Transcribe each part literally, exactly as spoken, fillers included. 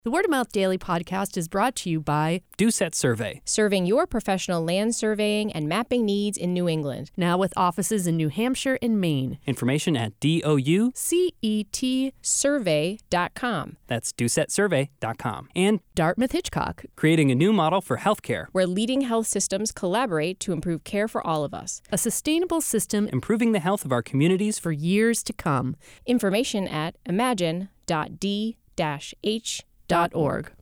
The Word of Mouth Daily podcast is brought to you by Doucette Survey, serving your professional land surveying and mapping needs in New England. Now with offices in New Hampshire and Maine. Information at D O U C E T survey dot com. That's Doucette Survey dot com. And Dartmouth Hitchcock, creating a new model for healthcare, where leading health systems collaborate to improve care for all of us. A sustainable system improving the health of our communities for years to come. Information at imagine dot d dash h dot org.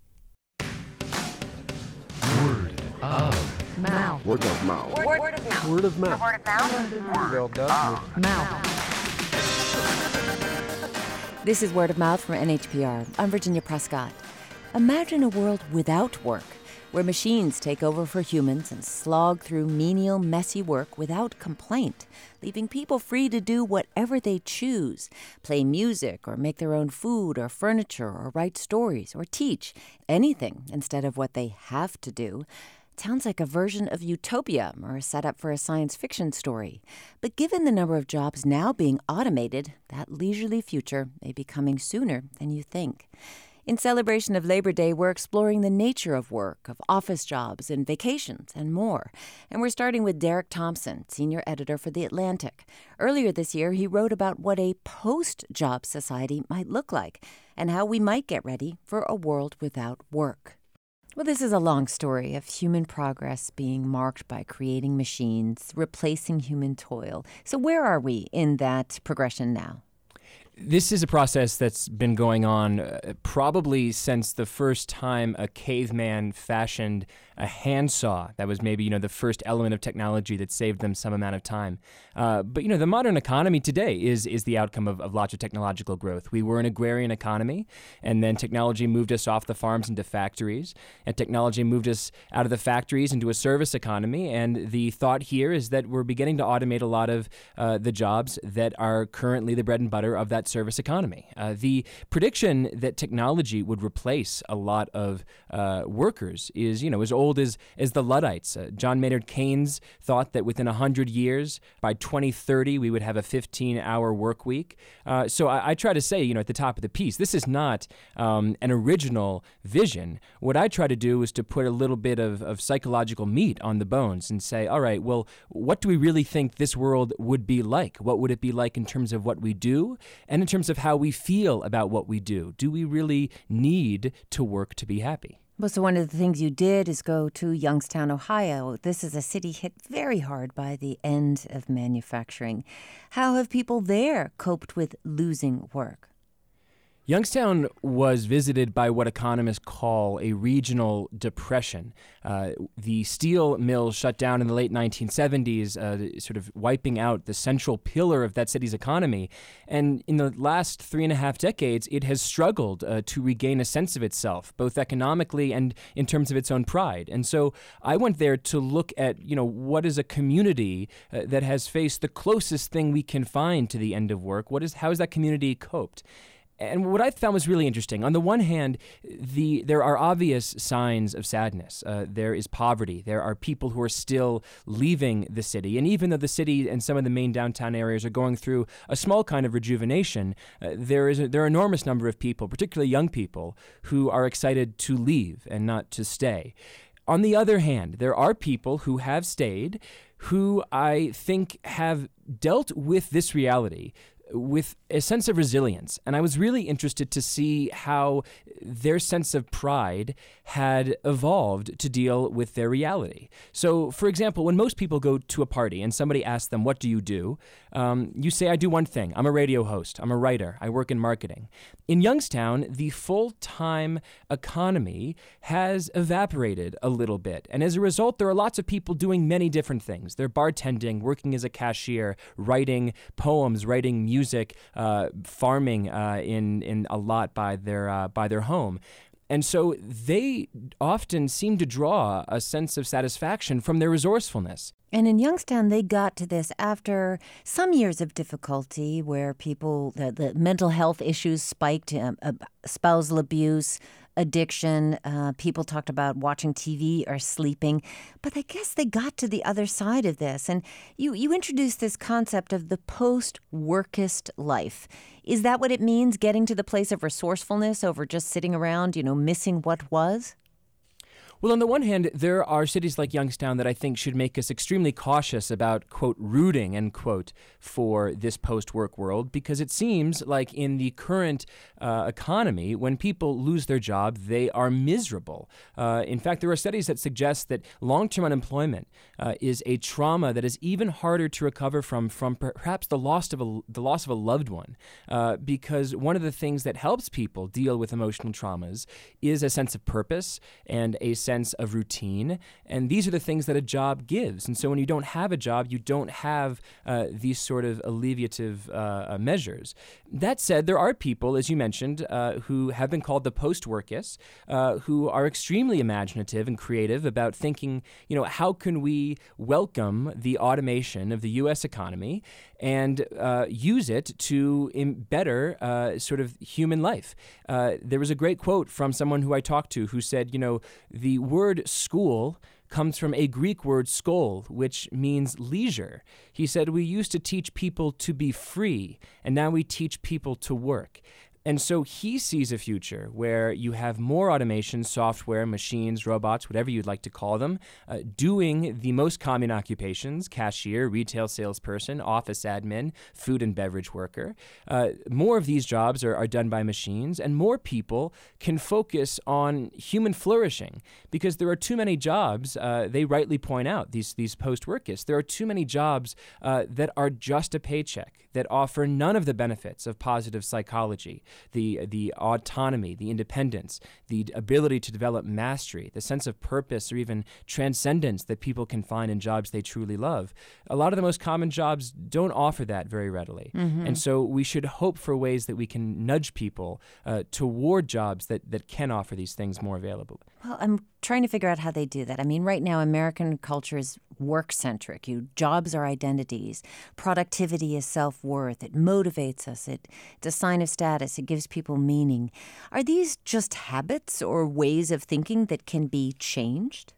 Word of mouth. Word of mouth. Word, word of mouth. Word of mouth. Word of mouth. Word of mouth. This is Word of Mouth from N H P R. I'm Virginia Prescott. Imagine a world without work, where machines take over for humans and slog through menial, messy work without complaint, leaving people free to do whatever they choose, play music or make their own food or furniture or write stories or teach, anything instead of what they have to do. It sounds like a version of utopia or a setup for a science fiction story. But given the number of jobs now being automated, that leisurely future may be coming sooner than you think. In celebration of Labor Day, we're exploring the nature of work, of office jobs and vacations and more. And we're starting with Derek Thompson, senior editor for The Atlantic. Earlier this year, he wrote about what a post-job society might look like and how we might get ready for a world without work. Well, this is a long story of human progress being marked by creating machines, replacing human toil. So where are we in that progression now? This is a process that's been going on uh, probably since the first time a caveman fashioned a handsaw. That was maybe, you know, the first element of technology that saved them some amount of time. Uh, but, you know, the modern economy today is is the outcome of, of lots of technological growth. We were an agrarian economy, and then technology moved us off the farms into factories, and technology moved us out of the factories into a service economy. And the thought here is that we're beginning to automate a lot of uh, the jobs that are currently the bread and butter of that service economy. Uh, the prediction that technology would replace a lot of uh, workers is, you know, as old as, as the Luddites. Uh, John Maynard Keynes thought that within one hundred years, by twenty thirty, we would have a fifteen-hour work week. Uh, so I, I try to say, you know, at the top of the piece, this is not um, an original vision. What I try to do is to put a little bit of, of psychological meat on the bones and say, all right, well, what do we really think this world would be like? What would it be like in terms of what we do and in terms of how we feel about what we do? Do we really need to work to be happy? Well, so one of the things you did is go to Youngstown, Ohio. This is a city hit very hard by the end of manufacturing. How have people there coped with losing work? Youngstown was visited by what economists call a regional depression. Uh, the steel mills shut down in the late nineteen seventies, uh, sort of wiping out the central pillar of that city's economy. And in the last three and a half decades, it has struggled uh, to regain a sense of itself, both economically and in terms of its own pride. And so I went there to look at, you know, what is a community uh, that has faced the closest thing we can find to the end of work. What is, how has that community coped? And what I found was really interesting. On the one hand, the there are obvious signs of sadness. Uh, there is poverty. There are people who are still leaving the city. And even though the city and some of the main downtown areas are going through a small kind of rejuvenation, uh, there is a, there are an enormous number of people, particularly young people, who are excited to leave and not to stay. On the other hand, there are people who have stayed, who I think have dealt with this reality with a sense of resilience. And I was really interested to see how their sense of pride had evolved to deal with their reality. So, for example, when most people go to a party and somebody asks them, what do you do? Um, you say, I do one thing. I'm a radio host. I'm a writer. I work in marketing. In Youngstown, the full-time economy has evaporated a little bit. And as a result, there are lots of people doing many different things. They're bartending, working as a cashier, writing poems, writing music, uh, farming uh, in in a lot by their uh, by their home. And so they often seem to draw a sense of satisfaction from their resourcefulness. And in Youngstown, they got to this after some years of difficulty where people, the, the mental health issues spiked, um, uh, spousal abuse, addiction. Uh, people talked about watching T V or sleeping. But I guess they got to the other side of this. And you, you introduced this concept of the post-workist life. Is that what it means, getting to the place of resourcefulness over just sitting around, you know, missing what was? Well, on the one hand, there are cities like Youngstown that I think should make us extremely cautious about, quote, rooting, end quote, for this post-work world, because it seems like in the current uh, economy, when people lose their job, they are miserable. Uh, in fact, there are studies that suggest that long-term unemployment uh, is a trauma that is even harder to recover from, from perhaps the loss of a, the loss of a loved one, uh, because one of the things that helps people deal with emotional traumas is a sense of purpose and a sense of routine, and these are the things that a job gives. And so when you don't have a job, you don't have uh, these sort of alleviative uh, measures. That said, there are people, as you mentioned, uh, who have been called the post-workists, uh, who are extremely imaginative and creative about thinking, you know, how can we welcome the automation of the U S economy and uh, use it to im- better uh, sort of human life. Uh, there was a great quote from someone who I talked to who said, you know, the word school comes from a Greek word skol, which means leisure. He said, we used to teach people to be free, and now we teach people to work. And so he sees a future where you have more automation, software, machines, robots, whatever you'd like to call them, uh, doing the most common occupations: cashier, retail salesperson, office admin, food and beverage worker. Uh, more of these jobs are, are done by machines, and more people can focus on human flourishing, because there are too many jobs, uh, they rightly point out, these, these post-workists, there are too many jobs uh, that are just a paycheck, that offer none of the benefits of positive psychology, the the autonomy, the independence, the ability to develop mastery, the sense of purpose or even transcendence that people can find in jobs they truly love. A lot of the most common jobs don't offer that very readily. Mm-hmm. And so we should hope for ways that we can nudge people uh, toward jobs that, that can offer these things more availably. Well, I'm trying to figure out how they do that. I mean, right now, American culture is work-centric. You, jobs are identities. Productivity is self-worth. It motivates us. It, it's a sign of status. It gives people meaning. Are these just habits or ways of thinking that can be changed?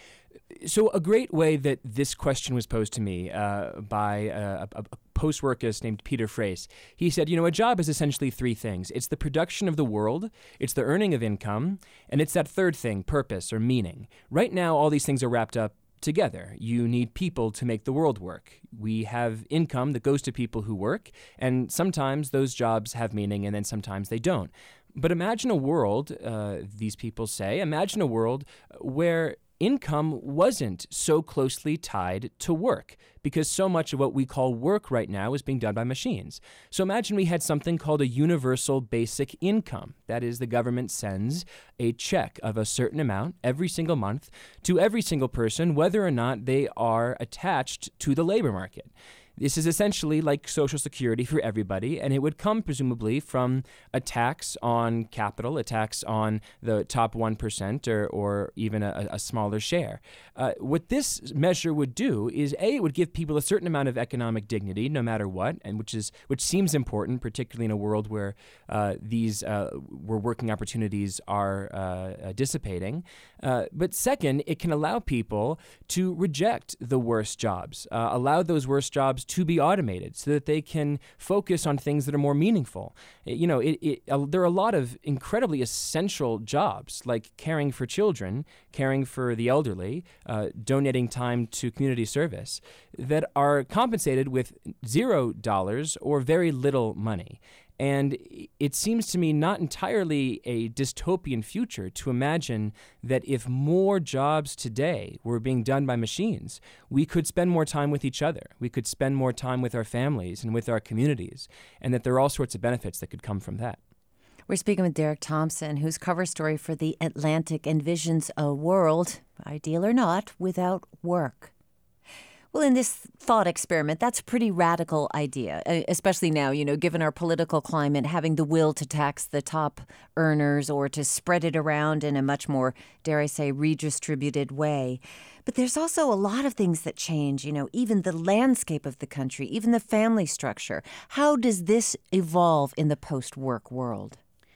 So a great way that this question was posed to me uh, by a, a, a post-workist named Peter Frace, he said, you know, a job is essentially three things. It's the production of the world, it's the earning of income, and it's that third thing, purpose or meaning. Right now, all these things are wrapped up together. You need people to make the world work. We have income that goes to people who work, and sometimes those jobs have meaning, and then sometimes they don't. But imagine a world, uh, these people say, imagine a world where income wasn't so closely tied to work, because so much of what we call work right now is being done by machines. So imagine we had something called a universal basic income. That is, the government sends a check of a certain amount every single month to every single person, whether or not they are attached to the labor market. This is essentially like Social Security for everybody, and it would come presumably from a tax on capital, a tax on the top one percent or, or even a, a smaller share. Uh, what this measure would do is, A, it would give people a certain amount of economic dignity no matter what, and which is which seems important, particularly in a world where uh, these uh, where working opportunities are uh, uh, dissipating. Uh, but second, it can allow people to reject the worst jobs, uh, allow those worst jobs to be automated so that they can focus on things that are more meaningful. You know, it, it, uh, there are a lot of incredibly essential jobs, like caring for children, caring for the elderly, uh, donating time to community service, that are compensated with zero dollars or very little money. And it seems to me not entirely a dystopian future to imagine that if more jobs today were being done by machines, we could spend more time with each other. We could spend more time with our families and with our communities, and that there are all sorts of benefits that could come from that. We're speaking with Derek Thompson, whose cover story for The Atlantic envisions a world, ideal or not, without work. Well, in this thought experiment, that's a pretty radical idea, especially now, you know, given our political climate, having the will to tax the top earners or to spread it around in a much more, dare I say, redistributed way. But there's also a lot of things that change, you know, even the landscape of the country, even the family structure. How does this evolve in the post-work world?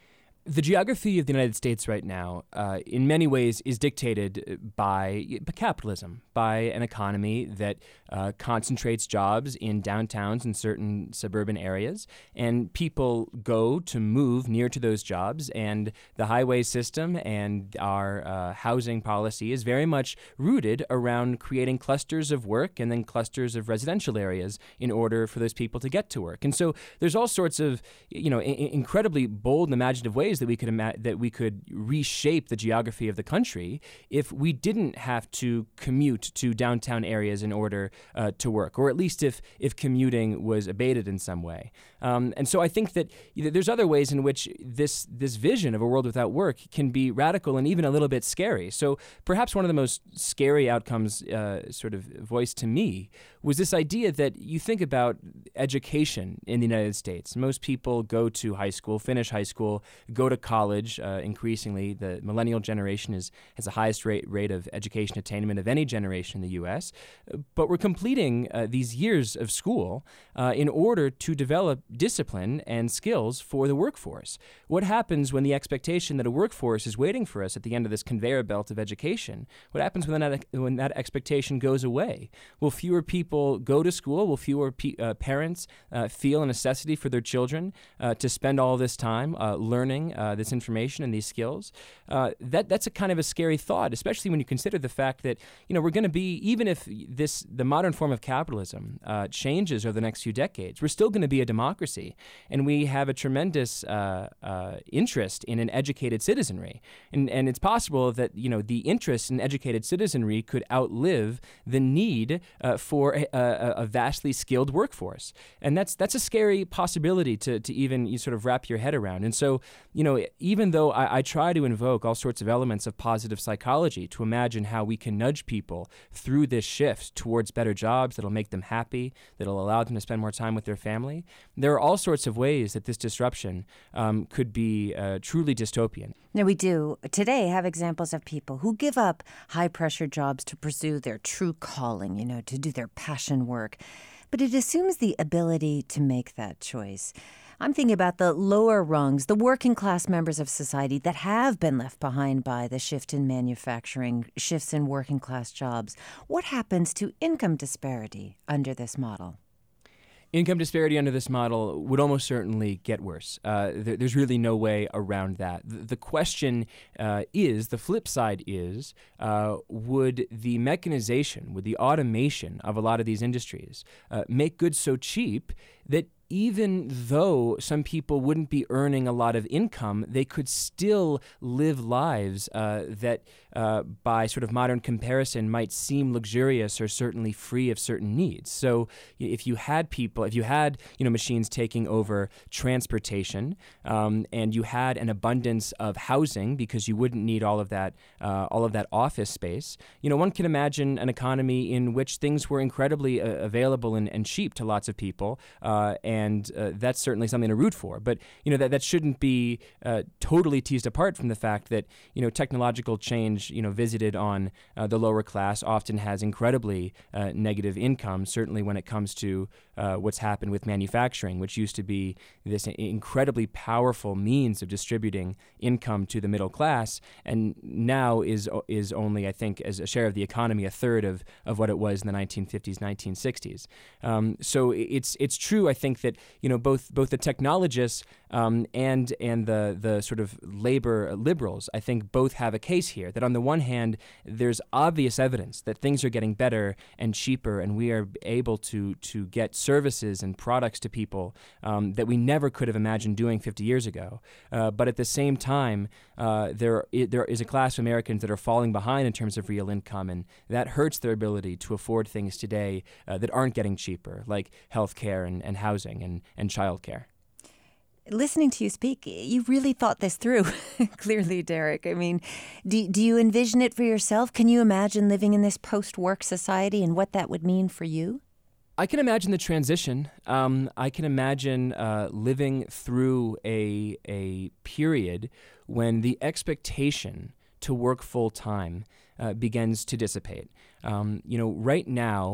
The geography of the United States right now, uh, in many ways, is dictated by capitalism, by an economy that uh, concentrates jobs in downtowns and certain suburban areas, and people go to move near to those jobs, and the highway system and our uh, housing policy is very much rooted around creating clusters of work and then clusters of residential areas in order for those people to get to work. And so there's all sorts of, you know, I- incredibly bold and imaginative ways that we could ima- that we could reshape the geography of the country if we didn't have to commute to downtown areas in order uh, to work, or at least if if commuting was abated in some way. Um, and so I think that you know, there's other ways in which this this vision of a world without work can be radical and even a little bit scary. So perhaps one of the most scary outcomes, uh, sort of voiced to me, was this idea that you think about education in the United States. Most people go to high school, finish high school, go to college. Uh, increasingly, the millennial generation is has the highest rate rate of education attainment of any generation in the U S. But we're completing uh, these years of school uh, in order to develop discipline and skills for the workforce. What happens when the expectation that a workforce is waiting for us at the end of this conveyor belt of education? What happens when that when that expectation goes away? Will fewer people go to school? Will fewer pe- uh, parents uh, feel a necessity for their children uh, to spend all this time uh, learning uh, this information and these skills? Uh, that that's a kind of a scary thought, especially when you consider the fact that you know we're going to be, even if this the modern form of capitalism uh, changes over the next few decades, we're still going to be a democracy, and we have a tremendous uh, uh, interest in an educated citizenry, and and it's possible that you know the interest in educated citizenry could outlive the need uh, for a, a, a vastly skilled workforce, and that's that's a scary possibility to to even you sort of wrap your head around. And so you know even though I, I try to invoke all sorts of elements of positive psychology to imagine how we can nudge people through this shift towards better jobs that'll make them happy, that'll allow them to spend more time with their family, there are all sorts of ways that this disruption um, could be uh, truly dystopian. Now, we do today have examples of people who give up high-pressure jobs to pursue their true calling, you know, to do their passion work. But it assumes the ability to make that choice. I'm thinking about the lower rungs, the working class members of society that have been left behind by the shift in manufacturing, shifts in working class jobs. What happens to income disparity under this model? Income disparity under this model would almost certainly get worse. Uh, there, there's really no way around that. The, the question uh, is, the flip side is, uh, would the mechanization, would the automation of a lot of these industries uh, make goods so cheap that even though some people wouldn't be earning a lot of income, they could still live lives uh, that, uh, by sort of modern comparison, might seem luxurious or certainly free of certain needs. So, if you had people, if you had you know machines taking over transportation, um, and you had an abundance of housing because you wouldn't need all of that, uh, all of that office space, you know, one can imagine an economy in which things were incredibly uh, available and, and cheap to lots of people, uh, and And uh, that's certainly something to root for. But you know that, that shouldn't be uh, totally teased apart from the fact that you know technological change, you know, visited on uh, the lower class often has incredibly uh, negative income. Certainly when it comes to uh, what's happened with manufacturing, which used to be this incredibly powerful means of distributing income to the middle class, and now is is only, I think, as a share of the economy, a third of of what it was in the nineteen fifties, nineteen sixties. Um, so it's it's true, I think, that you know both both the technologists um, and and the the sort of labor liberals, I think, both have a case here. That on the one hand, there's obvious evidence that things are getting better and cheaper, and we are able to to get services and products to people um, that we never could have imagined doing fifty years ago. Uh, but at the same time, uh, there there is a class of Americans that are falling behind in terms of real income, and that hurts their ability to afford things today uh, that aren't getting cheaper, like healthcare and, and housing and, and childcare. Listening to you speak, you've really thought this through, clearly, Derek. I mean, do, do you envision it for yourself? Can you imagine living in this post-work society and what that would mean for you? I can imagine the transition. Um, I can imagine uh, living through a a period when the expectation to work full time uh, begins to dissipate. Um, you know, right now,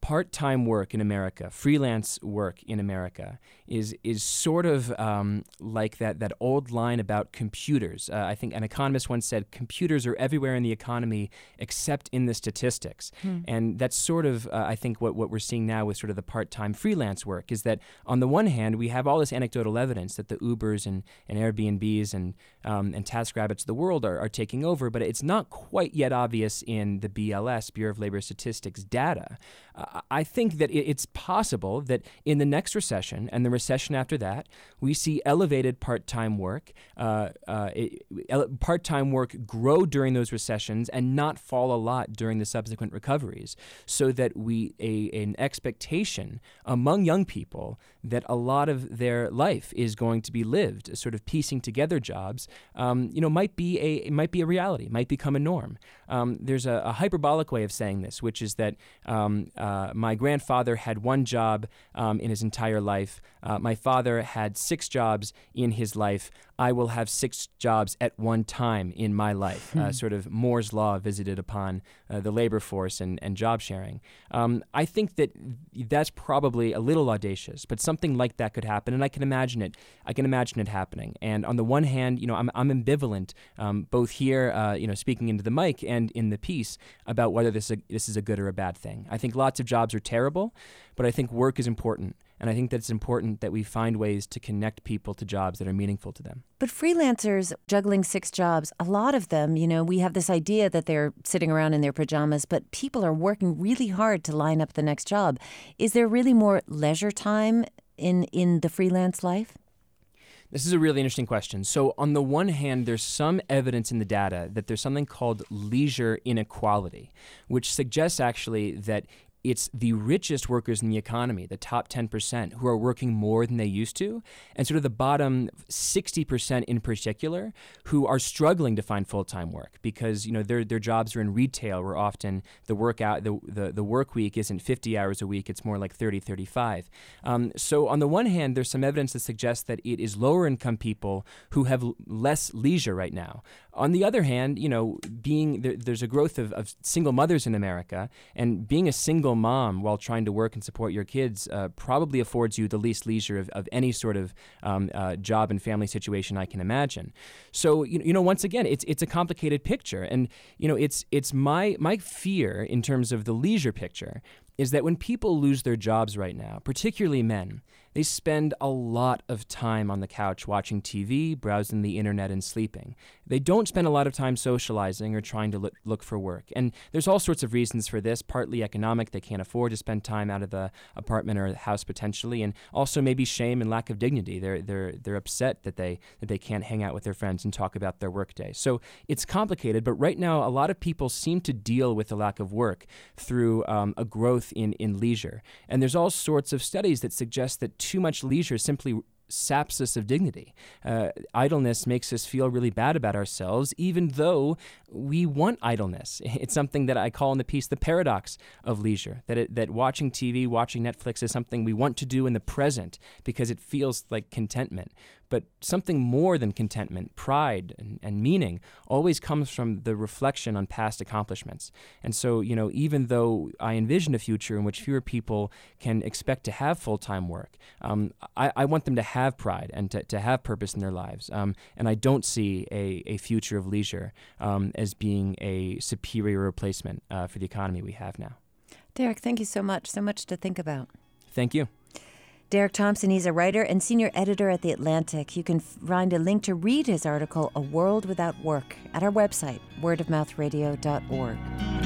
part-time work in America, freelance work in America, is is sort of um, like that that old line about computers. Uh, I think an economist once said, computers are everywhere in the economy except in the statistics. Hmm. And that's sort of, uh, I think, what, what we're seeing now with sort of the part-time freelance work is that on the one hand, we have all this anecdotal evidence that the Ubers and, and Airbnbs and um, and TaskRabbits of the world are, are taking over, but it's not quite yet obvious in the B L S, Bureau of Labor Statistics, data. Uh, I think that it, it's possible that in the next recession and the recession after that, we see elevated part-time work, uh, uh, it, ele- part-time work grow during those recessions and not fall a lot during the subsequent recoveries, so that we a an expectation among young people that a lot of their life is going to be lived, sort of piecing together jobs, um, you know, might be a it might be a reality, might become a norm. Um, there's a, a hyperbolic way of saying this, which is that um, uh, my grandfather had one job um, in his entire life. Uh, my father had six jobs in his life. I will have six jobs at one time in my life, hmm. uh, sort of Moore's Law visited upon uh, the labor force and, and job sharing. Um, I think that that's probably a little audacious, but something like that could happen, and I can imagine it. I can imagine it happening. And on the one hand, you know, I'm, I'm ambivalent, um, both here, uh, you know, speaking into the mic and in the piece about whether this is a, this is a good or a bad thing. I think lots of jobs are terrible, but I think work is important. And I think that it's important that we find ways to connect people to jobs that are meaningful to them. But freelancers juggling six jobs, a lot of them, you know, we have this idea that they're sitting around in their pajamas, but people are working really hard to line up the next job. Is there really more leisure time in, in the freelance life? This is a really interesting question. So on the one hand, there's some evidence in the data that there's something called leisure inequality, which suggests actually that it's the richest workers in the economy, the top ten percent, who are working more than they used to, and sort of the bottom sixty percent in particular, who are struggling to find full-time work because, you know, their their jobs are in retail, where often the work out the, the, the work week isn't fifty hours a week, it's more like thirty, thirty-five. Um, so on the one hand, there's some evidence that suggests that it is lower-income people who have l- less leisure right now. On the other hand, you know, being there, there's a growth of, of single mothers in America, and being a single mom while trying to work and support your kids uh, probably affords you the least leisure of, of any sort of um, uh, job and family situation I can imagine. So, you, you know, once again, it's it's a complicated picture, and you know, it's it's my my fear in terms of the leisure picture is that when people lose their jobs right now, particularly men, they spend a lot of time on the couch watching T V, browsing the internet, and sleeping. They don't spend a lot of time socializing or trying to look, look for work. And there's all sorts of reasons for this, partly economic. They can't afford to spend time out of the apartment or the house potentially, and also maybe shame and lack of dignity. They're they're they're upset that they that they can't hang out with their friends and talk about their workday. So it's complicated, but right now a lot of people seem to deal with the lack of work through um, a growth in, in leisure. And there's all sorts of studies that suggest that too much leisure simply saps us of dignity. Uh, idleness makes us feel really bad about ourselves, even though we want idleness. It's something that I call in the piece the paradox of leisure, that it, that watching T V, watching Netflix is something we want to do in the present because it feels like contentment. But something more than contentment, pride and, and meaning, always comes from the reflection on past accomplishments. And so, you know, even though I envision a future in which fewer people can expect to have full-time work, um, I, I want them to have pride and to, to have purpose in their lives. Um, and I don't see a, a future of leisure um, as being a superior replacement uh, for the economy we have now. Derek, thank you so much. So much to think about. Thank you. Derek Thompson, he's a writer and senior editor at The Atlantic. You can find a link to read his article, A World Without Work, at our website, word of mouth radio dot org.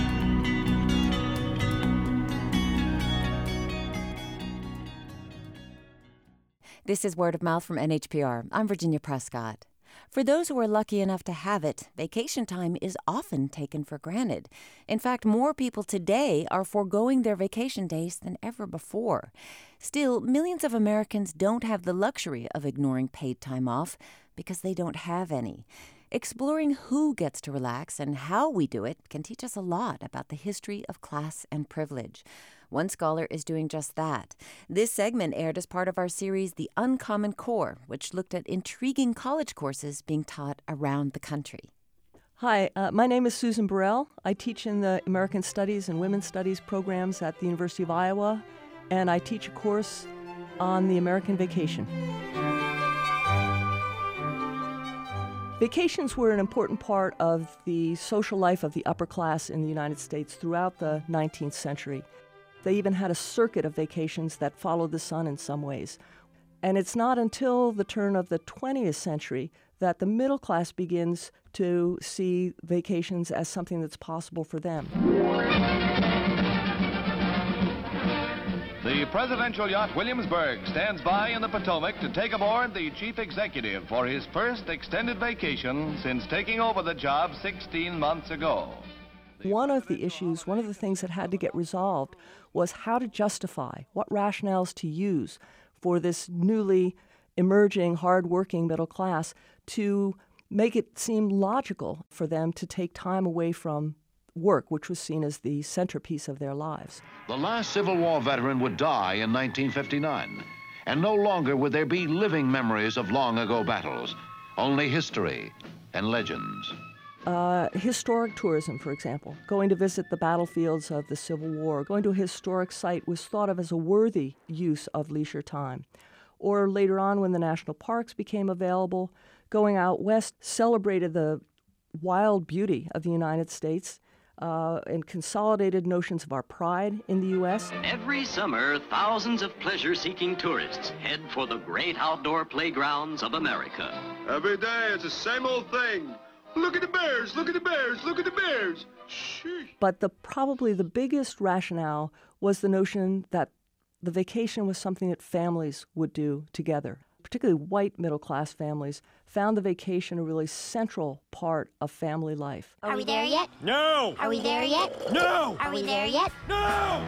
This is Word of Mouth from N H P R. I'm Virginia Prescott. For those who are lucky enough to have it, vacation time is often taken for granted. In fact, more people today are foregoing their vacation days than ever before. Still, millions of Americans don't have the luxury of ignoring paid time off because they don't have any. Exploring who gets to relax and how we do it can teach us a lot about the history of class and privilege. One scholar is doing just that. This segment aired as part of our series, The Uncommon Core, which looked at intriguing college courses being taught around the country. Hi, uh, my name is Susan Burrell. I teach in the American Studies and Women's Studies programs at the University of Iowa, and I teach a course on the American vacation. Vacations were an important part of the social life of the upper class in the United States throughout the nineteenth century. They even had a circuit of vacations that followed the sun in some ways. And it's not until the turn of the twentieth century that the middle class begins to see vacations as something that's possible for them. The presidential yacht Williamsburg stands by in the Potomac to take aboard the chief executive for his first extended vacation since taking over the job sixteen months ago. One of the issues, one of the things that had to get resolved was how to justify, what rationales to use for this newly emerging, hard-working middle class to make it seem logical for them to take time away from work, which was seen as the centerpiece of their lives. The last Civil War veteran would die in nineteen fifty-nine, and no longer would there be living memories of long-ago battles, only history and legends. Uh, historic tourism, for example, going to visit the battlefields of the Civil War, going to a historic site was thought of as a worthy use of leisure time. Or later on, when the national parks became available, going out west celebrated the wild beauty of the United States uh, and consolidated notions of our pride in the U S Every summer, thousands of pleasure-seeking tourists head for the great outdoor playgrounds of America. Every day, it's the same old thing. Look at the bears, look at the bears, look at the bears. Sheesh. But the probably the biggest rationale was the notion that the vacation was something that families would do together. Particularly white middle-class families found the vacation a really central part of family life. Are we there yet? No! Are we there yet? No! Are we there yet? No!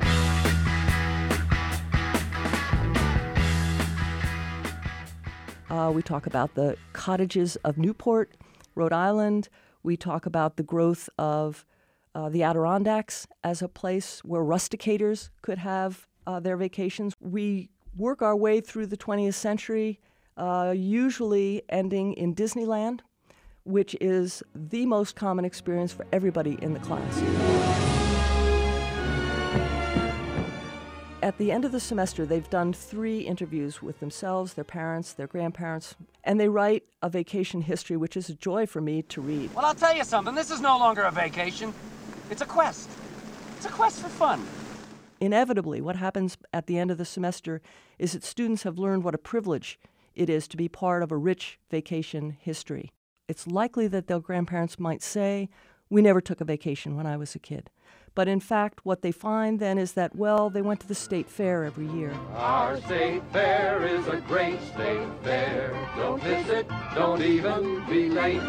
Uh, we talk about the cottages of Newport, Rhode Island. We talk about the growth of uh, the Adirondacks as a place where rusticators could have uh, their vacations. We work our way through the twentieth century, uh, usually ending in Disneyland, which is the most common experience for everybody in the class. At the end of the semester, they've done three interviews with themselves, their parents, their grandparents, and they write a vacation history, which is a joy for me to read. Well, I'll tell you something. This is no longer a vacation. It's a quest. It's a quest for fun. Inevitably, what happens at the end of the semester is that students have learned what a privilege it is to be part of a rich vacation history. It's likely that their grandparents might say, "We never took a vacation when I was a kid." But in fact, what they find then is that, well, they went to the state fair every year. Our state fair is a great state fair. Don't miss it, don't even be late.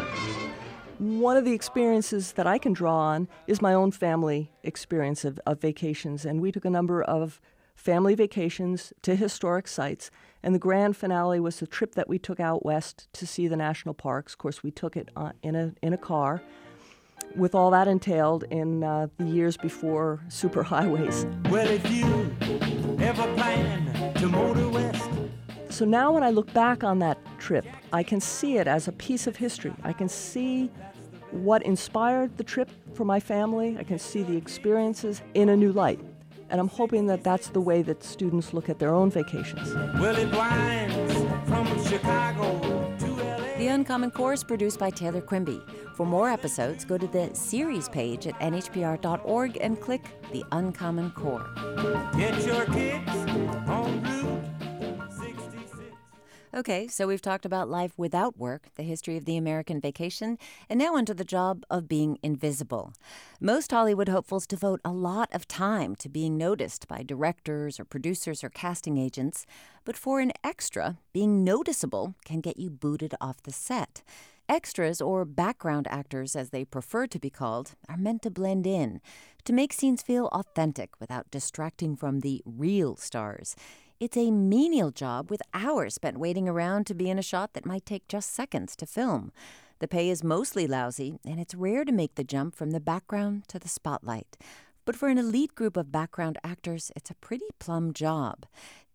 One of the experiences that I can draw on is my own family experience of, of vacations. And we took a number of family vacations to historic sites. And the grand finale was the trip that we took out west to see the national parks. Of course, we took it uh, in a in a car, with all that entailed in uh, the years before superhighways. Well, if you ever plan to motor west. So now when I look back on that trip, I can see it as a piece of history. I can see what inspired the trip for my family. I can see the experiences in a new light. And I'm hoping that that's the way that students look at their own vacations. Well, it winds from Chicago to L A. The Uncommon Core is produced by Taylor Quimby. For more episodes, go to the series page at N H P R dot org and click The Uncommon Core. Get your kids on Route sixty-six. Okay, so we've talked about life without work, the history of the American vacation, and now onto the job of being invisible. Most Hollywood hopefuls devote a lot of time to being noticed by directors or producers or casting agents, but for an extra, being noticeable can get you booted off the set. Extras, or background actors as they prefer to be called, are meant to blend in, to make scenes feel authentic without distracting from the real stars. It's a menial job with hours spent waiting around to be in a shot that might take just seconds to film. The pay is mostly lousy, and it's rare to make the jump from the background to the spotlight. But for an elite group of background actors, it's a pretty plum job.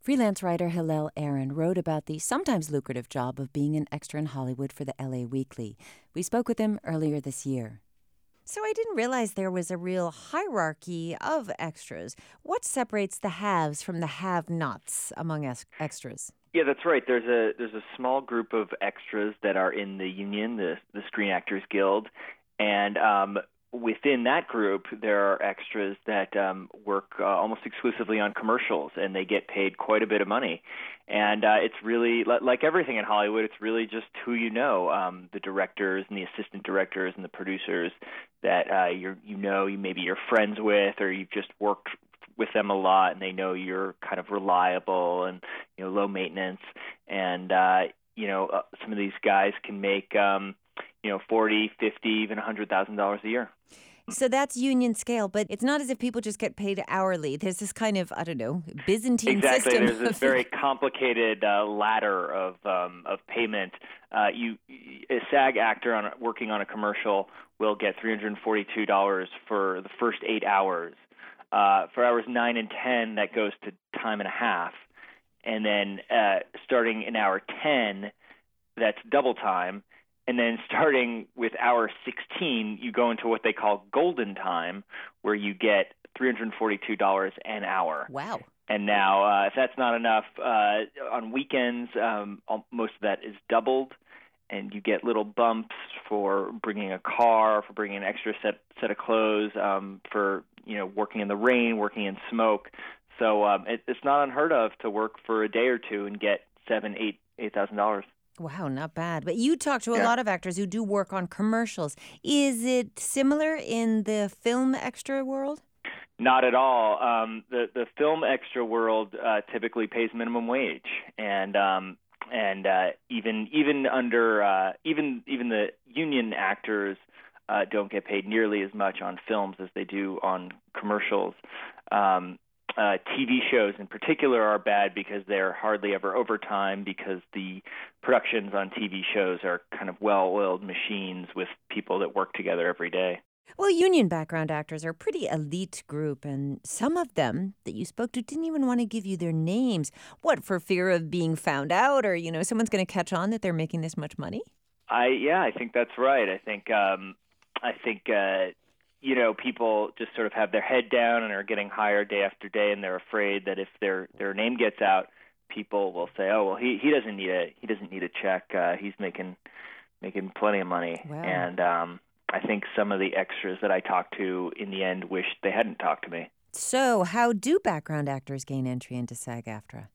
Freelance writer Hillel Aaron wrote about the sometimes lucrative job of being an extra in Hollywood for the L A Weekly. We spoke with him earlier this year. So I didn't realize there was a real hierarchy of extras. What separates the haves from the have-nots among ex- extras? Yeah, that's right. There's a there's a small group of extras that are in the union, the the Screen Actors Guild, and um, within that group, there are extras that um, work uh, almost exclusively on commercials, and they get paid quite a bit of money. And uh, it's really, like everything in Hollywood, it's really just who you know, um, the directors and the assistant directors and the producers that uh, you're, you know, you maybe you're friends with, or you've just worked with them a lot, and they know you're kind of reliable and, you know, low maintenance. And, uh, you know, uh, some of these guys can make, um, you know, forty, fifty, even one hundred thousand dollars a year. So that's union scale, but it's not as if people just get paid hourly. There's this kind of, I don't know, Byzantine exactly. system. There's this very complicated uh, ladder of um, of payment. Uh, you, a SAG actor on working on a commercial will get three hundred forty-two dollars for the first eight hours. Uh, for hours nine and ten, that goes to time and a half, and then uh, starting in hour ten, that's double time. And then starting with hour sixteen, you go into what they call golden time, where you get three hundred forty-two dollars an hour. Wow. And now, uh, if that's not enough, uh, on weekends, um, most of that is doubled, and you get little bumps for bringing a car, for bringing an extra set set of clothes, um, for you know working in the rain, working in smoke. So um, it, it's not unheard of to work for a day or two and get seven, eight, eight thousand dollars. Wow, not bad. But you talk to a Yeah. lot of actors who do work on commercials. Is it similar in the film extra world? Not at all. Um, the the film extra world uh, typically pays minimum wage, and um, and uh, even even under uh, even even the union actors uh, don't get paid nearly as much on films as they do on commercials. Um, Uh, T V shows in particular are bad because they're hardly ever overtime, because the productions on T V shows are kind of well-oiled machines with people that work together every day. Well, union background actors are a pretty elite group, and some of them that you spoke to didn't even want to give you their names. What, for fear of being found out, or, you know, someone's going to catch on that they're making this much money? I yeah, I think that's right. I think um, I think. Uh, you know, people just sort of have their head down and are getting hired day after day, and they're afraid that if their their name gets out, people will say, "Oh, well, he, he doesn't need a he doesn't need a check. Uh, he's making making plenty of money." Wow. And um, I think some of the extras that I talked to in the end wished they hadn't talked to me. So, how do background actors gain entry into SAG-AFTRA?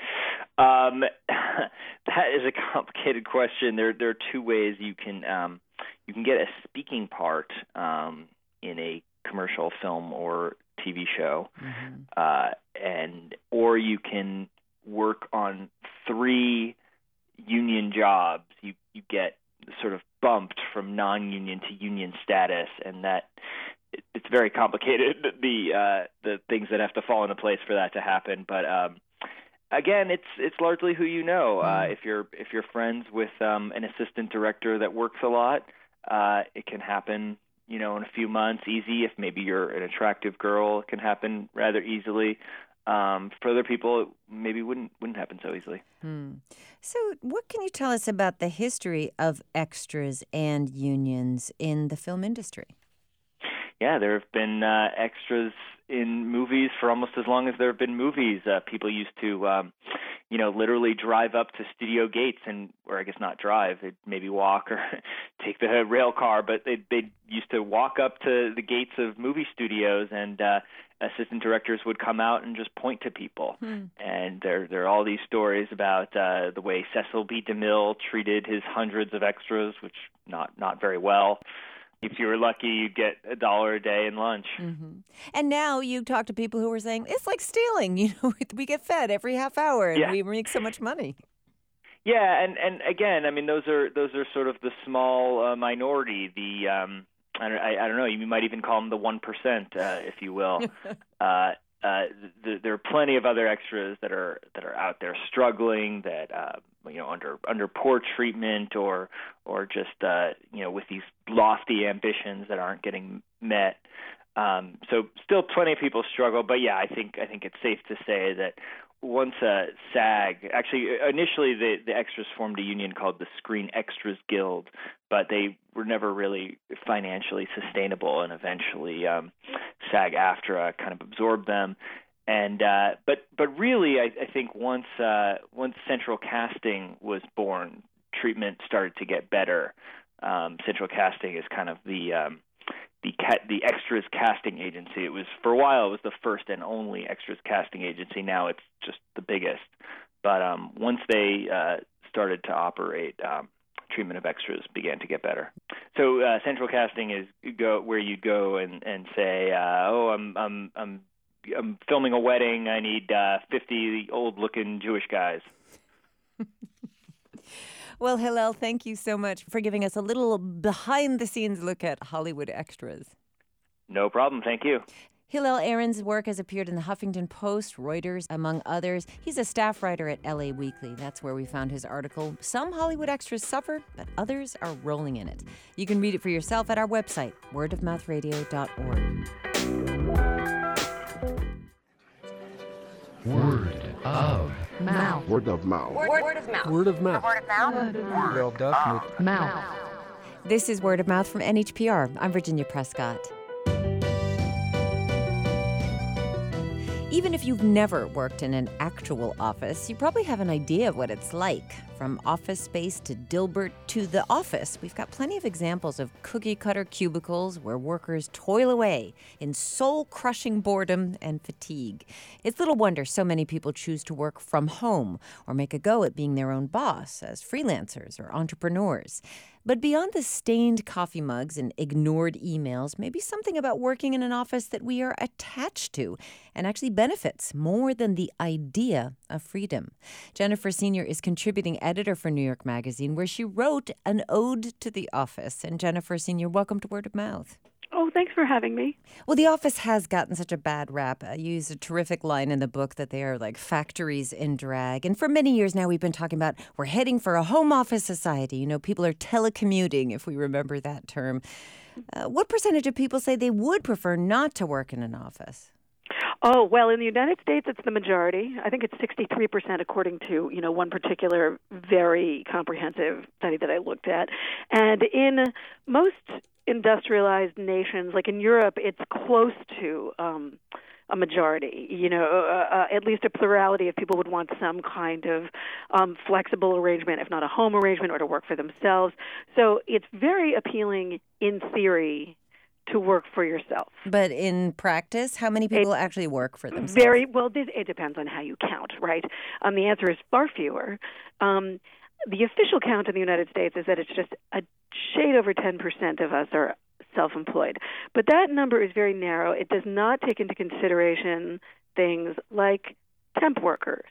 Um, that is a complicated question. There there are two ways you can um, you can get a speaking part. Um, in a commercial, film, or T V show, mm-hmm. uh, and or you can work on three union jobs. You you get sort of bumped from non-union to union status, and that it, it's very complicated. The uh, the things that have to fall into place for that to happen, but um, again, it's it's largely who you know. Mm-hmm. Uh, if you're if you're friends with um, an assistant director that works a lot, uh, it can happen. You know, in a few months, easy. If maybe you're an attractive girl, it can happen rather easily. Um, for other people, it maybe wouldn't wouldn't happen so easily. Hmm. So, what can you tell us about the history of extras and unions in the film industry? Yeah, there have been uh, extras in movies for almost as long as there have been movies. Uh, people used to, um, you know, literally drive up to studio gates, and or I guess not drive, they'd maybe walk or take the rail car, but they they used to walk up to the gates of movie studios, and uh, assistant directors would come out and just point to people. Hmm. And there there are all these stories about uh, the way Cecil B. DeMille treated his hundreds of extras, which not not very well. If you were lucky, you'd get a dollar a day in lunch. Mm-hmm. And now you talk to people who are saying, it's like stealing. You know, we get fed every half hour and yeah. we make so much money. Yeah, and, and again, I mean, those are those are sort of the small uh, minority. The um, I don't I, I don't know. You might even call them the one percent, uh, if you will. uh, uh, th- there are plenty of other extras that are that are out there struggling, that uh, you know under under poor treatment or or just uh, you know with these lofty ambitions that aren't getting met. Um, so still plenty of people struggle, but yeah, I think I think it's safe to say that once uh, SAG, actually initially the, the extras formed a union called the Screen Extras Guild, but they were never really financially sustainable, and eventually um, SAG-AFTRA kind of absorbed them. And uh, but but really, I, I think once uh, once Central Casting was born, treatment started to get better. Um, Central Casting is kind of the um, the ca- the extras casting agency. It was for a while. It was the first and only extras casting agency. Now it's just the biggest. But um, once they uh, started to operate, um, treatment of extras began to get better. So uh, Central Casting is go where you go and and say, uh, oh, I'm I'm I'm I'm filming a wedding. I need uh, fifty old-looking Jewish guys. Well, Hillel, thank you so much for giving us a little behind-the-scenes look at Hollywood extras. No problem. Thank you. Hillel Aron's work has appeared in the Huffington Post, Reuters, among others. He's a staff writer at L A Weekly. That's where we found his article. Some Hollywood extras suffer, but others are rolling in it. You can read it for yourself at our website, word of mouth radio dot org. Word of mouth. Word of mouth. Word, word of mouth. Word of mouth. Word of mouth. Word of mouth. This is Word of Mouth from N H P R. I'm Virginia Prescott. Even if you've never worked in an actual office, you probably have an idea of what it's like. From Office Space to Dilbert to The Office, we've got plenty of examples of cookie-cutter cubicles where workers toil away in soul-crushing boredom and fatigue. It's little wonder so many people choose to work from home or make a go at being their own boss as freelancers or entrepreneurs. But beyond the stained coffee mugs and ignored emails, maybe something about working in an office that we are attached to and actually benefits more than the idea of freedom. Jennifer Senior is contributing editor for New York Magazine, where she wrote an ode to the office. And Jennifer Senior, welcome to Word of Mouth. Oh, thanks for having me. Well, the office has gotten such a bad rap. I use a terrific line in the book that they are like factories in drag. And for many years now, we've been talking about we're heading for a home office society. You know, people are telecommuting, if we remember that term. Uh, what percentage of people say they would prefer not to work in an office? Oh, well, in the United States, it's the majority. I think it's sixty-three percent according to, you know, one particular very comprehensive study that I looked at. And in most industrialized nations, like in Europe, it's close to um, a majority, you know, uh, uh, at least a plurality of people would want some kind of um, flexible arrangement, if not a home arrangement, or to work for themselves. So it's very appealing in theory to work for yourself. But in practice, how many people it, actually work for themselves? Very well, this, it depends on how you count, right? Um, the answer is far fewer. Um, the official count in the United States is that it's just a shade over ten percent of us are self-employed. But that number is very narrow. It does not take into consideration things like temp workers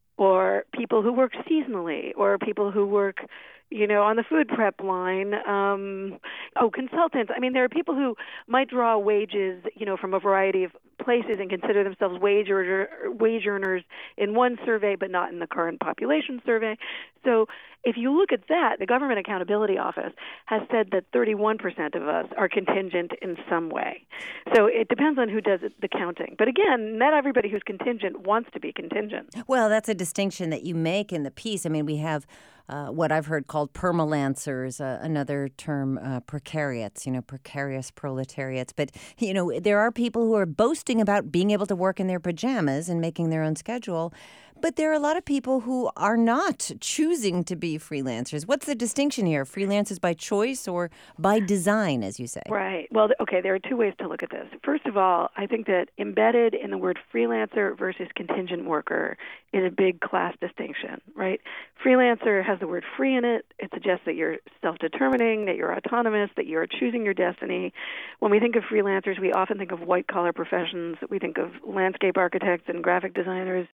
or people who work seasonally or people who work, you know, on the food prep line. Um, oh, consultants. I mean, there are people who might draw wages, you know, from a variety of places and consider themselves wage, earner, wage earners in one survey, but not in the current population survey. So if you look at that, the Government Accountability Office has said that thirty-one percent of us are contingent in some way. So it depends on who does the counting. But again, not everybody who's contingent wants to be contingent. Well, that's a distinction that you make in the piece. I mean, we have Uh, what I've heard called permalancers, uh, another term, uh, precariats, you know, precarious proletariats. But, you know, there are people who are boasting about being able to work in their pajamas and making their own schedule. But there are a lot of people who are not choosing to be freelancers. What's the distinction here? Freelancers by choice or by design, as you say? Right. Well, okay, there are two ways to look at this. First of all, I think that embedded in the word freelancer versus contingent worker is a big class distinction, right? Freelancer has the word free in it. It suggests that you're self-determining, that you're autonomous, that you're choosing your destiny. When we think of freelancers, we often think of white-collar professions. We think of landscape architects and graphic designers.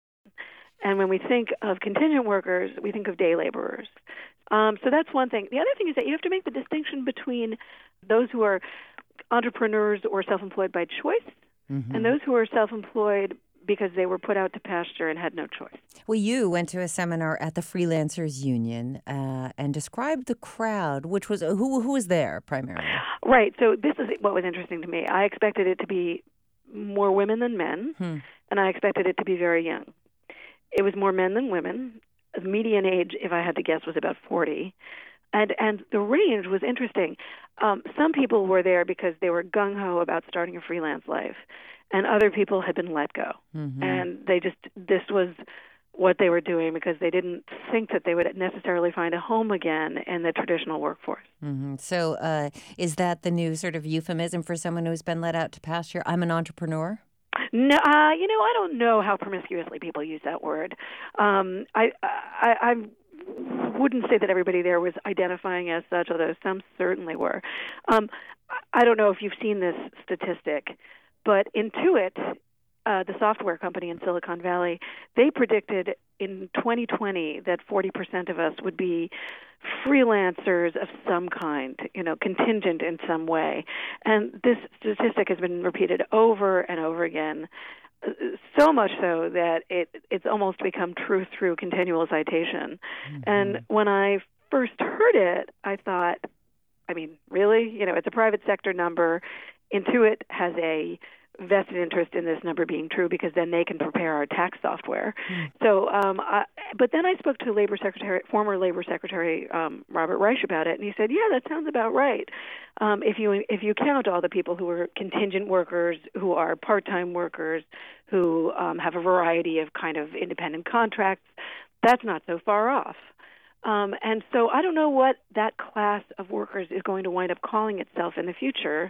And when we think of contingent workers, we think of day laborers. Um, so that's one thing. The other thing is that you have to make the distinction between those who are entrepreneurs or self-employed by choice mm-hmm. and those who are self-employed because they were put out to pasture and had no choice. Well, you went to a seminar at the Freelancers Union uh, and described the crowd, which was, who who was there primarily? Right. So this is what was interesting to me. I expected it to be more women than men, hmm. and I expected it to be very young. it was more men than women. The median age, if I had to guess, was about forty. And and the range was interesting. Um, some people were there because they were gung-ho about starting a freelance life, and other people had been let go. Mm-hmm. And they just, this was what they were doing because they didn't think that they would necessarily find a home again in the traditional workforce. Mm-hmm. So uh, is that the new sort of euphemism for someone who's been let out to pasture? I'm an entrepreneur? No, uh, you know, I don't know how promiscuously people use that word. Um, I, I, I wouldn't say that everybody there was identifying as such, although some certainly were. Um, I don't know if you've seen this statistic, but Intuit, uh, the software company in Silicon Valley, they predicted in twenty twenty that forty percent of us would be freelancers of some kind, you know, contingent in some way. And this statistic has been repeated over and over again, so much so that it it's almost become truth through continual citation. Mm-hmm. And when I first heard it, I thought, I mean, really? You know, it's a private sector number. Intuit has a vested interest in this number being true because then they can prepare our tax software. Mm. So, um, I, but then I spoke to Labor Secretary, former Labor Secretary um, Robert Reich about it, and he said, "Yeah, that sounds about right. Um, if you if you count all the people who are contingent workers, who are part-time workers, who um, have a variety of kind of independent contracts, that's not so far off." Um, and so I don't know what that class of workers is going to wind up calling itself in the future.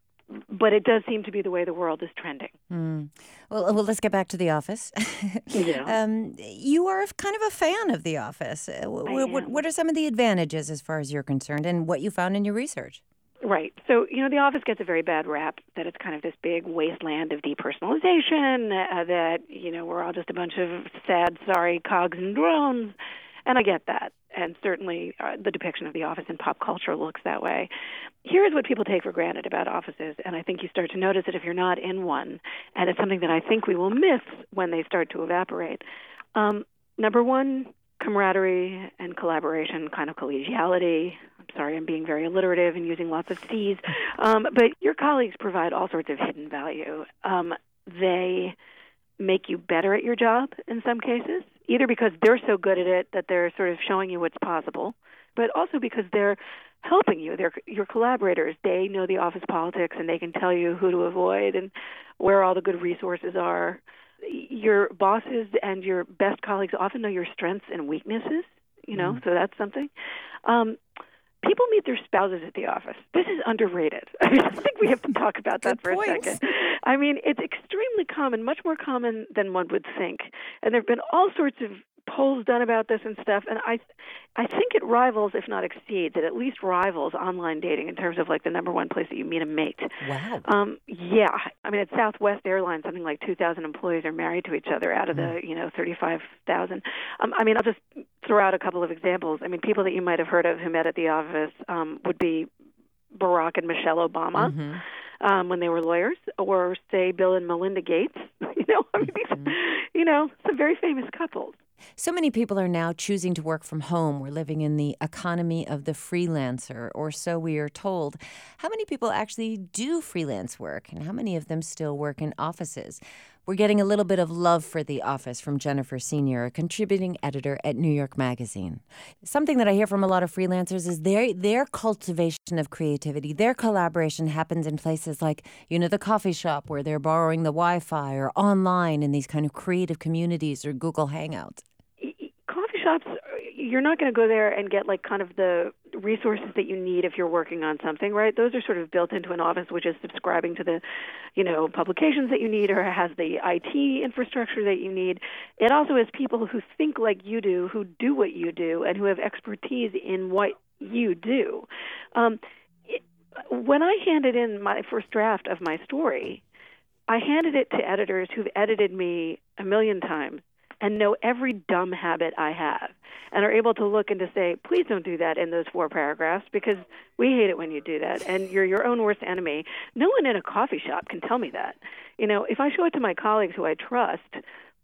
But it does seem to be the way the world is trending. Mm. Well, well, let's get back to The Office. Yeah. um, you are kind of a fan of The Office. Uh, what, what, what are some of the advantages as far as you're concerned and what you found in your research? Right. So, you know, The Office gets a very bad rap that it's kind of this big wasteland of depersonalization, uh, that, you know, we're all just a bunch of sad, sorry cogs and drones. And I get that. And certainly uh, the depiction of The Office in pop culture looks that way. Here's what people take for granted about offices, and I think you start to notice it if you're not in one. And it's something that I think we will miss when they start to evaporate. Um, number one, camaraderie and collaboration, kind of collegiality. I'm sorry, I'm being very alliterative and using lots of C's. Um, but your colleagues provide all sorts of hidden value. Um, they make you better at your job in some cases, either because they're so good at it that they're sort of showing you what's possible, but also because they're helping you. They're your collaborators. They know the office politics, and they can tell you who to avoid and where all the good resources are. Your bosses and your best colleagues often know your strengths and weaknesses, you know, mm. so that's something. Um, people meet their spouses at the office. This is underrated. I mean, I think we have to talk about that for point. a second. I mean, it's extremely common, much more common than one would think. And there have been all sorts of polls done about this and stuff, and I I think it rivals, if not exceeds, it at least rivals online dating in terms of like the number one place that you meet a mate. Wow. Um, yeah. I mean, at Southwest Airlines, something like two thousand employees are married to each other out of the, you know, thirty-five thousand. Um, I mean, I'll just throw out a couple of examples. I mean, people that you might have heard of who met at the office um, would be Barack and Michelle Obama. Mm-hmm. Um, when they were lawyers, or say Bill and Melinda Gates. You know, I mean, these, mm-hmm. you know, some very famous couples. So many people are now choosing to work from home. We're living in the economy of the freelancer, or so we are told. How many people actually do freelance work, and how many of them still work in offices? We're getting a little bit of love for The Office from Jennifer Senior, a contributing editor at New York Magazine. Something that I hear from a lot of freelancers is their their cultivation of creativity, their collaboration happens in places like, you know, the coffee shop where they're borrowing the Wi-Fi, or online in these kind of creative communities, or Google Hangouts. Coffee shops, you're not going to go there and get like kind of the resources that you need if you're working on something, right? Those are sort of built into an office, which is subscribing to the, you know, publications that you need, or has the I T infrastructure that you need. It also has people who think like you do, who do what you do, and who have expertise in what you do. Um, it, when I handed in my first draft of my story, I handed it to editors who've edited me a million times and know every dumb habit I have, and are able to look and to say, please don't do that in those four paragraphs, because we hate it when you do that, and you're your own worst enemy. No one in a coffee shop can tell me that. You know, if I show it to my colleagues who I trust,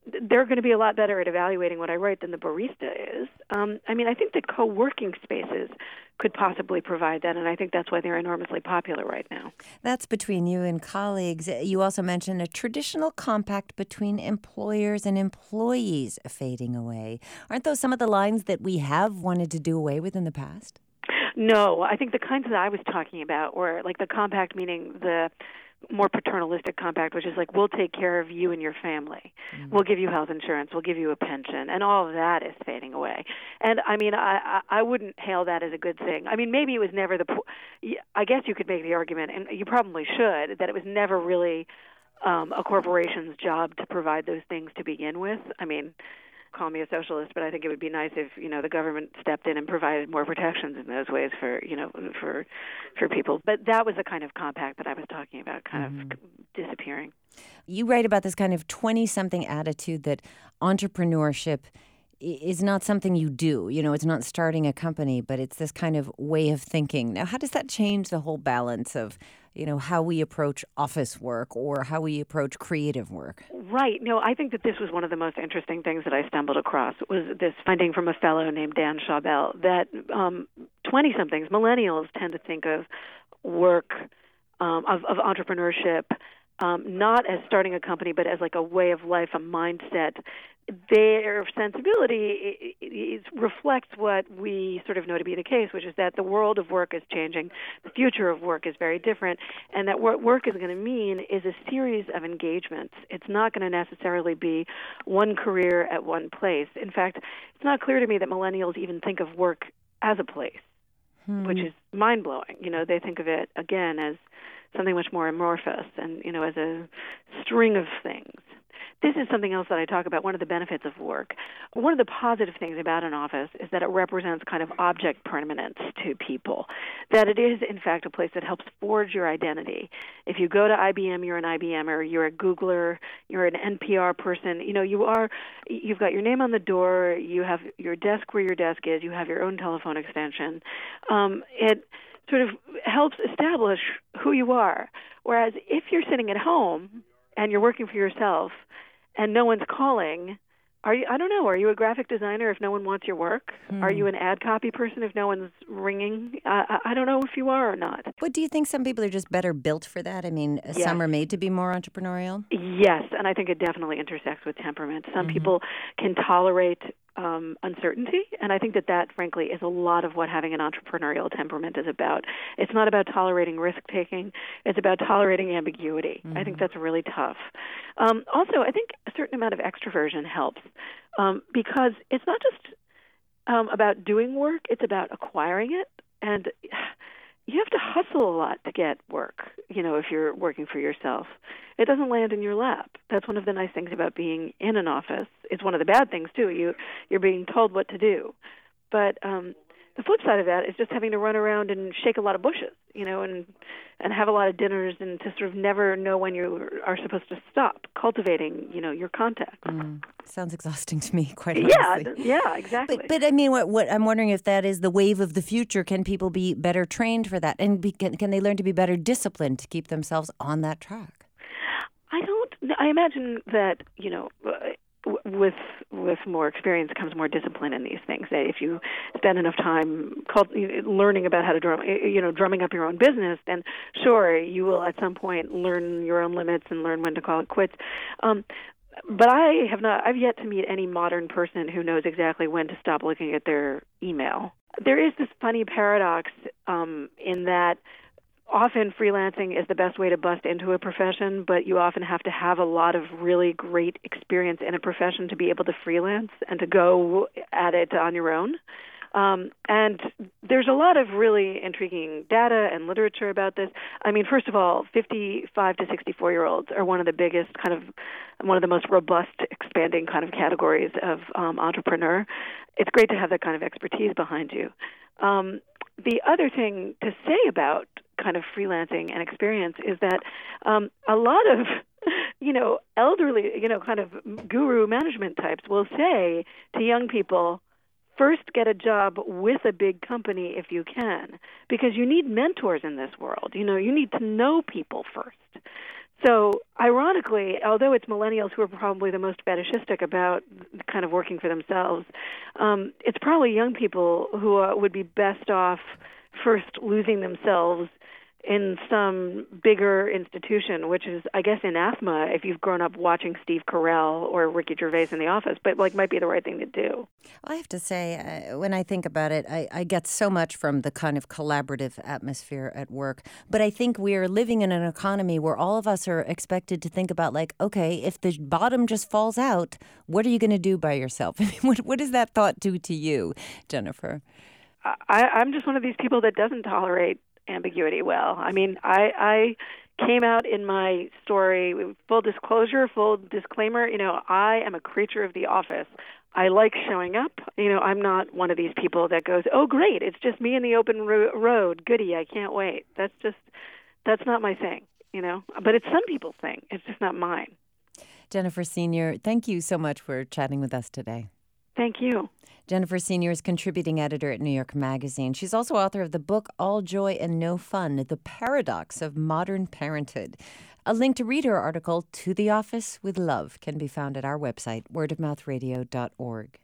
they're going to be a lot better at evaluating what I write than the barista is. Um, I mean, I think that co-working spaces could possibly provide that, and I think that's why they're enormously popular right now. That's between you and colleagues. You also mentioned a traditional compact between employers and employees fading away. Aren't those some of the lines that we have wanted to do away with in the past? No, I think the kinds that I was talking about were like the compact, meaning the more paternalistic compact, which is like, we'll take care of you and your family. Mm-hmm. We'll give you health insurance. We'll give you a pension. And all of that is fading away. And, I mean, I, I wouldn't hail that as a good thing. I mean, maybe it was never the – I guess you could make the argument, and you probably should, that it was never really um, a corporation's job to provide those things to begin with. I mean – call me a socialist, but I think it would be nice if, you know, the government stepped in and provided more protections in those ways for, you know, for for people. But that was the kind of compact that I was talking about, kind mm-hmm. of disappearing. You write about this kind of twenty-something attitude that entrepreneurship is not something you do. You know, it's not starting a company, but it's this kind of way of thinking. Now, how does that change the whole balance of, you know, how we approach office work or how we approach creative work? Right. No, I think that this was one of the most interesting things that I stumbled across, was this finding from a fellow named Dan Schawbel that um, twenty-somethings, millennials, tend to think of work, um, of, of entrepreneurship, um, not as starting a company, but as like a way of life, a mindset. Their sensibility is, reflects what we sort of know to be the case, which is that the world of work is changing, the future of work is very different, and that what work is going to mean is a series of engagements. It's not going to necessarily be one career at one place. In fact, it's not clear to me that millennials even think of work as a place, hmm. which is mind-blowing. You know, they think of it, again, as something much more amorphous and, you know, as a string of things. This is something else that I talk about, one of the benefits of work. One of the positive things about an office is that it represents kind of object permanence to people, that it is, in fact, a place that helps forge your identity. If you go to I B M, you're an I B M er, you're a Googler, you're an N P R person, you know, you are, you've got your name on the door, you have your desk where your desk is, you have your own telephone extension. Um, it sort of helps establish who you are. Whereas if you're sitting at home and you're working for yourself, and no one's calling, are you, I don't know, are you a graphic designer if no one wants your work? Hmm. Are you an ad copy person if no one's ringing? I, I don't know if you are or not. But do you think some people are just better built for that? I mean, yes. Some are made to be more entrepreneurial? Yes, and I think it definitely intersects with temperament. Some Mm-hmm. people can tolerate um, uncertainty, and I think that that, frankly, is a lot of what having an entrepreneurial temperament is about. It's not about tolerating risk-taking. It's about tolerating ambiguity. Mm-hmm. I think that's really tough. Um, also, I think a certain amount of extroversion helps um, because it's not just um, about doing work. It's about acquiring it, and you have to hustle a lot to get work, you know, if you're working for yourself. It doesn't land in your lap. That's one of the nice things about being in an office. It's one of the bad things, too. You, you're being told what to do. But um, the flip side of that is just having to run around and shake a lot of bushes, you know, and and have a lot of dinners and to sort of never know when you are supposed to stop cultivating, you know, your contacts. Mm. Sounds exhausting to me, quite yeah, honestly. Yeah, exactly. But, but I mean, what, what I'm wondering if that is the wave of the future. Can people be better trained for that? And be, can, can they learn to be better disciplined to keep themselves on that track? I don't, I imagine that, you know, with with more experience comes more discipline in these things. If you spend enough time cult- learning about how to drum, you know, drumming up your own business, then sure, you will at some point learn your own limits and learn when to call it quits. Um, but I have not, I've yet to meet any modern person who knows exactly when to stop looking at their email. There is this funny paradox um, in that often freelancing is the best way to bust into a profession, but you often have to have a lot of really great experience in a profession to be able to freelance and to go at it on your own. Um, and there's a lot of really intriguing data and literature about this. I mean, first of all, fifty-five to sixty-four-year-olds are one of the biggest kind of, one of the most robust, expanding kind of categories of um, entrepreneur. It's great to have that kind of expertise behind you. Um, the other thing to say about kind of freelancing and experience is that um, a lot of, you know, elderly, you know, kind of guru management types will say to young people, first get a job with a big company if you can, because you need mentors in this world. You know, you need to know people first. So, ironically, although it's millennials who are probably the most fetishistic about kind of working for themselves, um, it's probably young people who uh, would be best off first losing themselves in some bigger institution, which is, I guess, anathema if you've grown up watching Steve Carell or Ricky Gervais in The Office, but like might be the right thing to do. I have to say, uh, when I think about it, I, I get so much from the kind of collaborative atmosphere at work. But I think we're living in an economy where all of us are expected to think about, like, okay, if the bottom just falls out, what are you going to do by yourself? I mean, what, what does that thought do to you, Jennifer? I, I'm just one of these people that doesn't tolerate ambiguity well. I mean, I, I came out in my story, full disclosure, full disclaimer, you know, I am a creature of the office. I like showing up. You know, I'm not one of these people that goes, oh, great, it's just me in the open ro- road. Goody, I can't wait. That's just, that's not my thing, you know. But it's some people's thing. It's just not mine. Jennifer Senior, thank you so much for chatting with us today. Thank you. Jennifer Senior is contributing editor at New York Magazine. She's also author of the book All Joy and No Fun, The Paradox of Modern Parenthood. A link to read her article, To the Office with Love, can be found at our website, word of mouth radio dot org.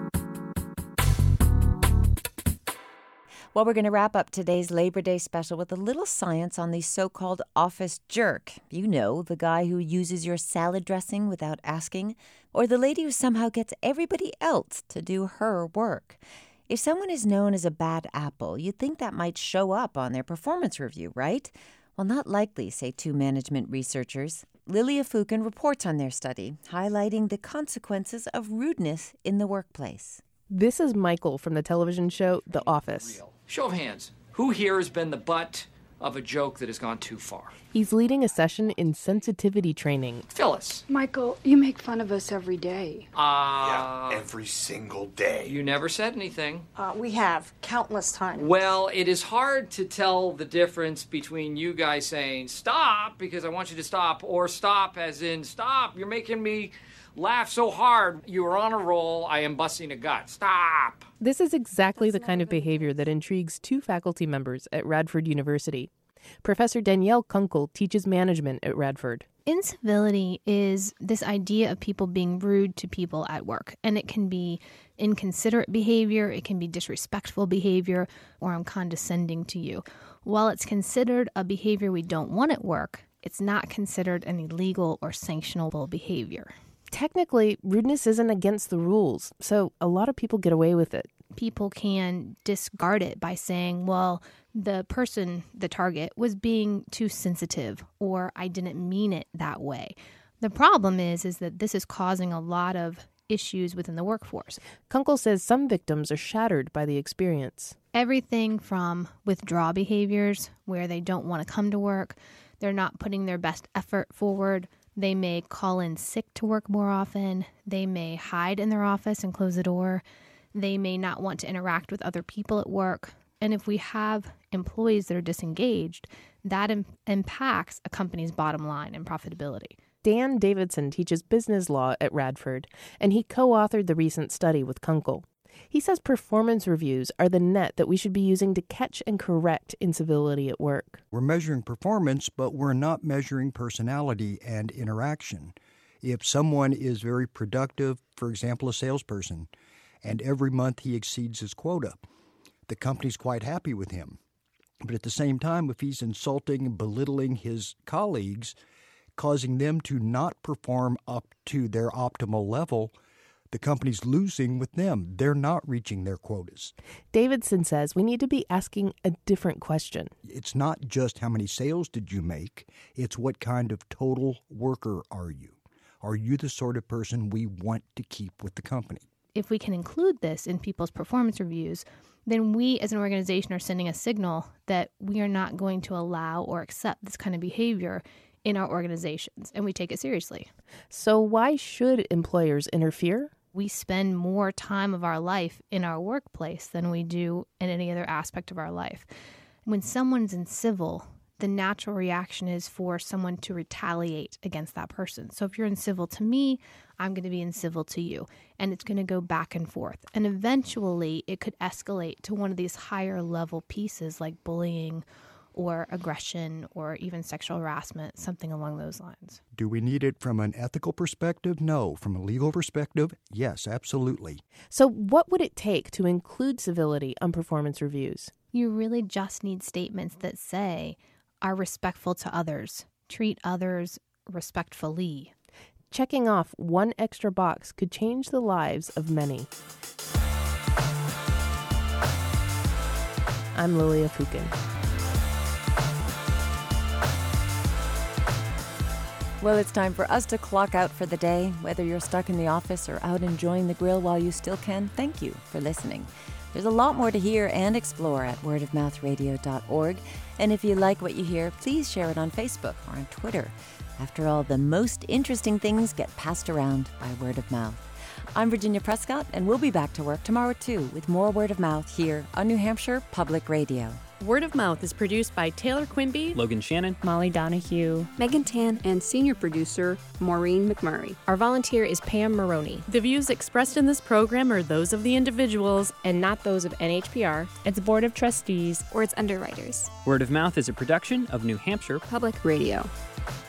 Well, we're going to wrap up today's Labor Day special with a little science on the so-called office jerk. You know, the guy who uses your salad dressing without asking, or the lady who somehow gets everybody else to do her work. If someone is known as a bad apple, you'd think that might show up on their performance review, right? Well, not likely, say two management researchers. Lilia Fukin reports on their study, highlighting the consequences of rudeness in the workplace. This is Michael from the television show The Office. Show of hands. Who here has been the butt of a joke that has gone too far? He's leading a session in sensitivity training. Phyllis. Michael, you make fun of us every day. Uh, yeah, every single day. You never said anything. Uh, we have, countless times. Well, it is hard to tell the difference between you guys saying, stop, because I want you to stop, or stop as in, stop, you're making me laugh so hard. You were on a roll. I am busting a gut. Stop. This is exactly the kind of behavior that intrigues two faculty members at Radford University. Professor Danielle Kunkel teaches management at Radford. Incivility is this idea of people being rude to people at work, and it can be inconsiderate behavior, it can be disrespectful behavior, or I'm condescending to you. While it's considered a behavior we don't want at work, it's not considered an illegal or sanctionable behavior. Technically, rudeness isn't against the rules, so a lot of people get away with it. People can discard it by saying, well, the person, the target, was being too sensitive, or I didn't mean it that way. The problem is, is that this is causing a lot of issues within the workforce. Kunkel says some victims are shattered by the experience. Everything from withdrawal behaviors, where they don't want to come to work, they're not putting their best effort forward, they may call in sick to work more often, they may hide in their office and close the door, they may not want to interact with other people at work. And if we have employees that are disengaged, that im- impacts a company's bottom line and profitability. Dan Davidson teaches business law at Radford, and he co-authored the recent study with Kunkel. He says performance reviews are the net that we should be using to catch and correct incivility at work. We're measuring performance, but we're not measuring personality and interaction. If someone is very productive, for example, a salesperson, and every month he exceeds his quota, the company's quite happy with him. But at the same time, if he's insulting and belittling his colleagues, causing them to not perform up to their optimal level, the company's losing with them. They're not reaching their quotas. Davidson says we need to be asking a different question. It's not just how many sales did you make, it's what kind of total worker are you? Are you the sort of person we want to keep with the company? If we can include this in people's performance reviews, then we as an organization are sending a signal that we are not going to allow or accept this kind of behavior in our organizations, and we take it seriously. So why should employers interfere? We spend more time of our life in our workplace than we do in any other aspect of our life. When someone's incivil, the natural reaction is for someone to retaliate against that person. So if you're incivil to me, I'm going to be incivil to you. And it's going to go back and forth. And eventually it could escalate to one of these higher level pieces like bullying or aggression or even sexual harassment, something along those lines. Do we need it from an ethical perspective? No. From a legal perspective? Yes, absolutely. So what would it take to include civility on performance reviews? You really just need statements that say, are respectful to others, treat others respectfully. Checking off one extra box could change the lives of many. I'm Lilia Fukin. Well, it's time for us to clock out for the day. Whether you're stuck in the office or out enjoying the grill while you still can, thank you for listening. There's a lot more to hear and explore at word of mouth radio dot org. And if you like what you hear, please share it on Facebook or on Twitter. After all, the most interesting things get passed around by word of mouth. I'm Virginia Prescott, and we'll be back to work tomorrow, too, with more Word of Mouth here on New Hampshire Public Radio. Word of Mouth is produced by Taylor Quimby, Logan Shannon, Molly Donahue, Megan Tan, and senior producer Maureen McMurray. Our volunteer is Pam Maroney. The views expressed in this program are those of the individuals and not those of N H P R, its Board of Trustees, or its underwriters. Word of Mouth is a production of New Hampshire Public Radio.